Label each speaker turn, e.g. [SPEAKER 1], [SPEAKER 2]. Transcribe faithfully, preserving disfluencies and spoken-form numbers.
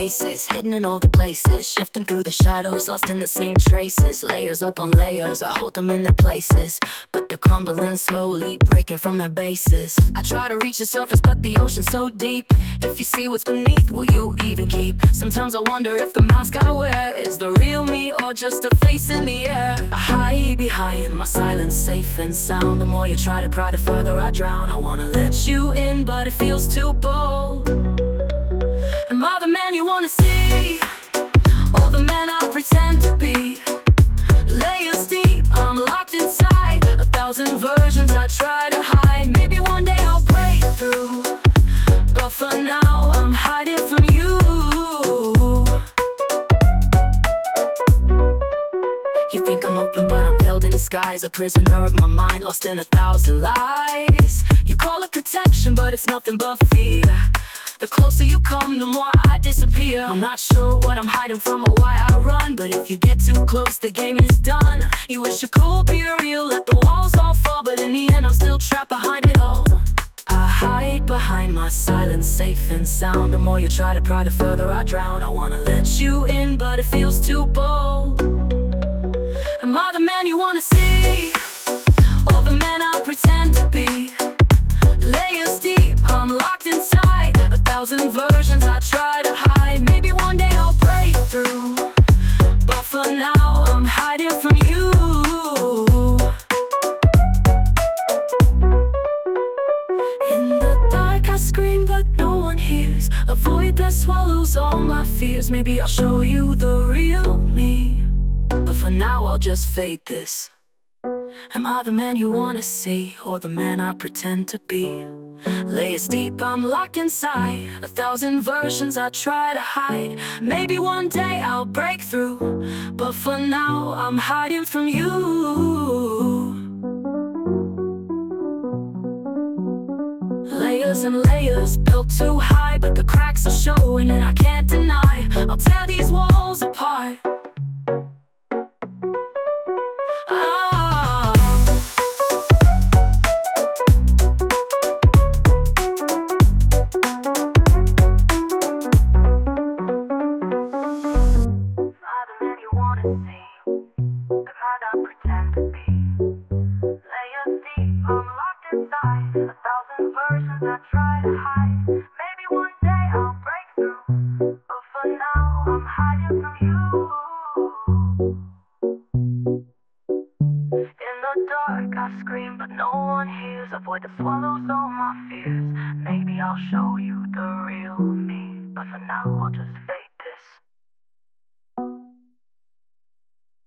[SPEAKER 1] faces, hidden in all the places, shifting through the shadows, lost in the same traces. Layers upon layers, I hold them in their places, but they're crumbling slowly, breaking from their bases. I try to reach the surface, but the ocean's so deep. If you see what's beneath, will you even keep? Sometimes I wonder if the mask I wear is the real me or just a face in the air. I hide behind my silence, safe and sound. The more you try to pry, the further I drown. I wanna let you in, but it feels too bold. Am I the man you wanna see, or the man I pretend to be? Layers deep, I'm locked inside a thousand versions I try to hide. Maybe one day I'll break through, but for now I'm hiding from you. You think I'm open, but I'm held in disguise, a prisoner of my mind, lost in a thousand lies. You call it protection, but it's nothing but fear. The closer you come, the more I disappear. I'm not sure what I'm hiding from or why I run, but if you get too close, the game is done. You wish you could be real, let the walls all fall, but in the end I'm still trapped behind it all. I hide behind my silence, safe and sound. The more you try to pry, the further I drown. I wanna let you in, but it feels too bold. Am I the man you wanna see, or the man I pretend to be? Layers deep, I'm locked inside a thousand versions I try to hide. Maybe one day I'll break through, but for now I'm hiding from you. In the dark I scream, but no one hears. A void that swallows all my fears. Maybe I'll show you the real me, but for now I'll just fade this. Am I the man you wanna see, or the man I pretend to be? Layers deep, I'm locked inside a thousand versions I try to hide. Maybe one day I'll break through, but for now I'm hiding from you. Layers and layers built too high, but the cracks are showing and I can't deny. I'll tear these walls apart. I try to hide. Maybe one day I'll break through, but for now I'm hiding from you. In the dark I scream, but no one hears. A void that swallows all my fears. Maybe I'll show you the real me, but for now I'll just fade.